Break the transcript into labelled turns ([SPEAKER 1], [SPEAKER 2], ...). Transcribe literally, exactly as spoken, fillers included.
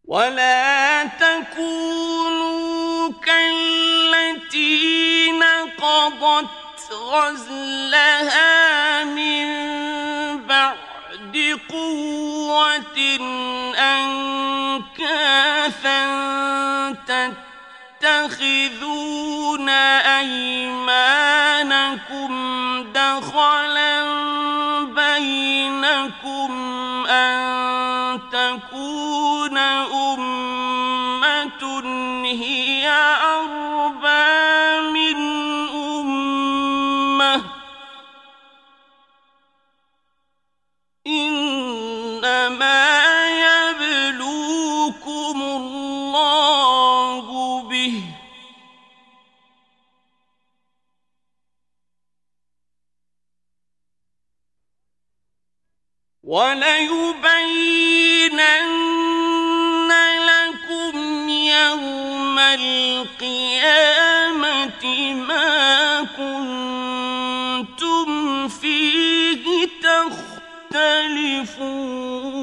[SPEAKER 1] ولا تكونوا كالتي نقضت غزلها من بعد قوة أنكاثا تتخذون أيمانكم دخلا بينكم أن تكون أمة هي أربى من أمة إنما يبلوكم الله به وليبينن لكم يوم القيامة ما كنتم فيه تختلفون